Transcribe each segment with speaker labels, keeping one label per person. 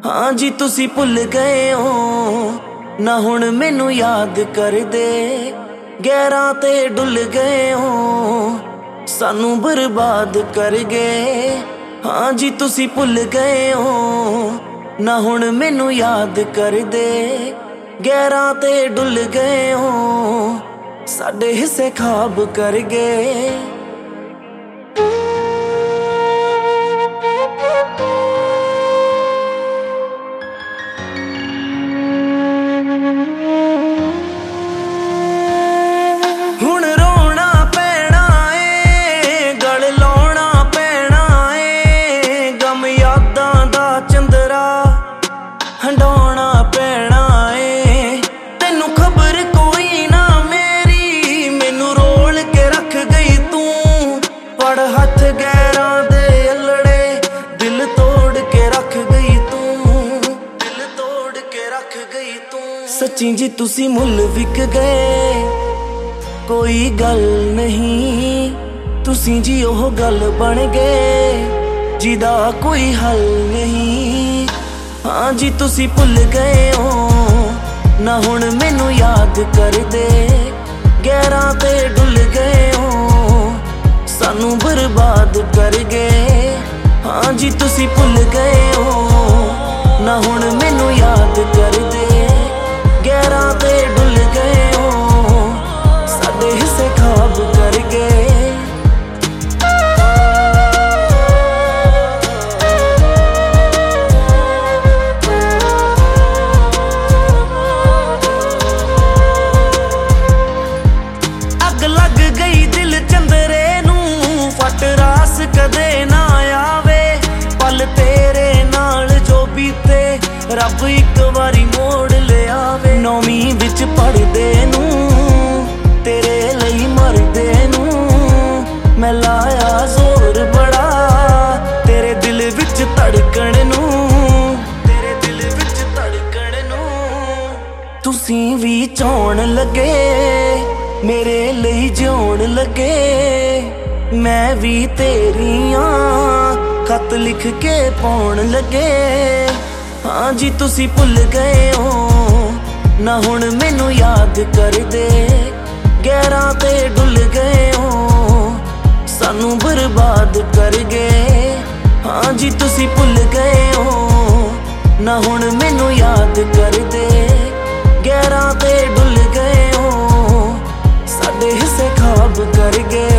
Speaker 1: हाँ जी तुसी भुल गए हो ना हुण मैनू याद कर दे। गैरां ते डुल गए हो सानू बर्बाद कर गए। हाँ जी तुसी भुल गए हो ना हुण मैनू याद कर दे। गैरां ते डुल गए हो साडे हिस्से खाब कर गए। हंडोना पैना ए तेनू खबर कोई ना मेरी मैनू रोल के रख गई तू। पड़ हथ गैरां दे अल्लड़े दिल तोड़ के रख गई तू। दिल तोड़ के रख गई तू। सच्ची जी तुसी मुल विक गए कोई गल नहीं। तुसी जी ओह गल बन गए जिदा कोई हल नहीं। हाँ जी तुसी भुल गए हो ना हुण मैनू याद कर दे। गैरां ते डुल गए हो सानू बर्बाद कर गए। हाँ जी तुसी भुल गए हो ना हुण मैनू याद कर दे। गैरां ते डुल गए हो साडे हिस्से खाब कर गए। कदे ना आवे पल तेरे नाल जो बीते रब एक बारी मोड़ ले आवे। नौवीं विच पढ़दे नू तेरे लई मरदे नू मैं लाया जोर बड़ा तेरे दिल विच धड़कण नू। तेरे दिल विच धड़कण नू तुसी भी चाहण लगे मेरे लई जिउण लगे। मैं भी तेरियां खत लिख के पाउण लगे। हाँ जी तुसी भुल गए हो ना हुण मैनू याद कर दे। गैरां ते डुल गए हो सानू बर्बाद कर गए। हाँ जी तुसी भुल गए हो ना हुण मैनू याद कर दे। गैरां ते डुल गए हो साडे हिस्से खाब कर गए।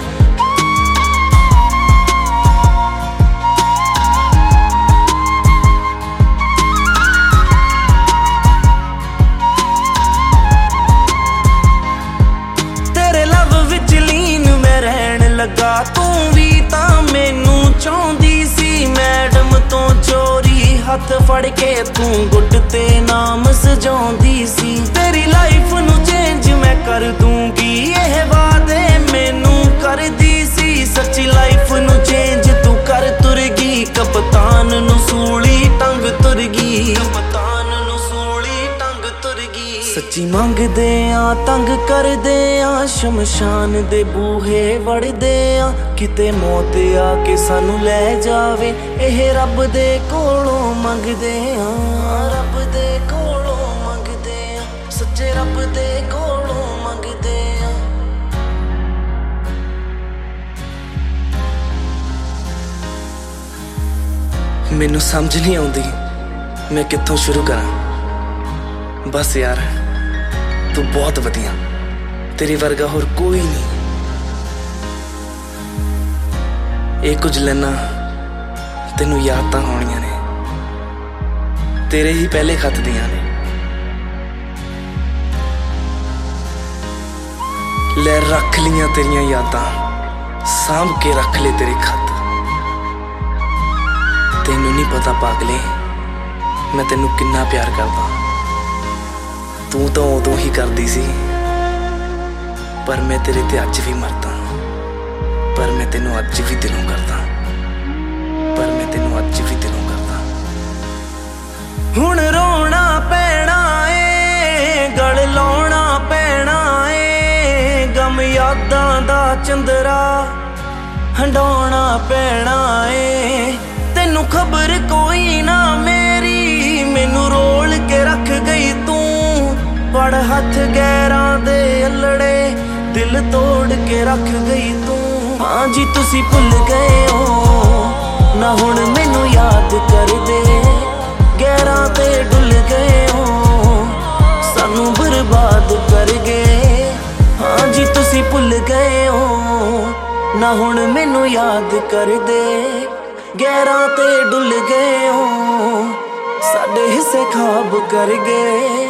Speaker 1: लगा तू भी तां मैनू चाहुंदी सी मैडम तो चोरी हथ फड़ के तू गुट ते नाम सजाउंदी सी। तेरी लाइफ नू चेंज मैं कर दूंगी यह वादे मैनू कर दी सी। सच्ची लाइफ नू चेंज तू कर तुरगी कप्तान नू सूली टंग तुरगी। कप्तान नू सूली टंग तुरगी। सच्ची मंगदे आ तंग करदे आ शमशान दे बूहे वड़दे आ। किते मौत आके सानू लै जावे एह रब दे कोलों मंगदे आ। रब दे कोलों मंगदे आ सच्चे रब दे कोलों मंगदे आ। मैनू समझ नहीं आउंदी मैं कित्थों शुरू करां। बस यार तू बहुत वधिया तेरे वर्गा होर कोई नहीं। ये कुछ लैना तेनू याद तां होणियां ने तेरे ही पहले खत दियां ने। ले रख लियां तेरियां यादां सांभ के रख ले तेरे खत। तेनू नहीं पता पागले मैं तेनू किन्ना प्यार करदा। तू तो उदों ही करदी सी पर मैं तेरे ते अज भी मरदा। पर मैं तेनू अज भी दिलों करदा। पर मैं तेनू अज भी दिलों करदा। हुण रोना पैना ए गल लाउणा पैना ए। गम यादां दा चंदरा हंडोना पैना ए। तेनू खबर कोई ना मेरी ਫੜ ਹੱਥ ਗੈਰਾਂ ਦੇ ਅਲੜੇ ਦਿਲ ਤੋੜ ਕੇ ਰੱਖ ਗਈ ਤੂੰ। ਹਾਂ ਜੀ ਤੁਸੀਂ ਭੁੱਲ ਗਏ ਹੋ ਨਾ ਹੁਣ ਮੈਨੂੰ ਯਾਦ ਕਰਦੇ, ਗੈਰਾਂ ਤੇ ਡੁੱਲ ਗਏ ਹੋ ਸਾਨੂੰ ਬਰਬਾਦ ਕਰ ਗਏ। ਹਾਂ ਜੀ ਤੁਸੀਂ ਭੁੱਲ ਗਏ ਹੋ ਨਾ ਹੁਣ ਮੈਨੂੰ ਯਾਦ ਕਰਦੇ, ਗੈਰਾਂ ਤੇ ਡੁੱਲ ਗਏ ਹੋ ਸਾਡੇ ਹਿੱਸੇ ਖਾਬ ਕਰ ਗਏ।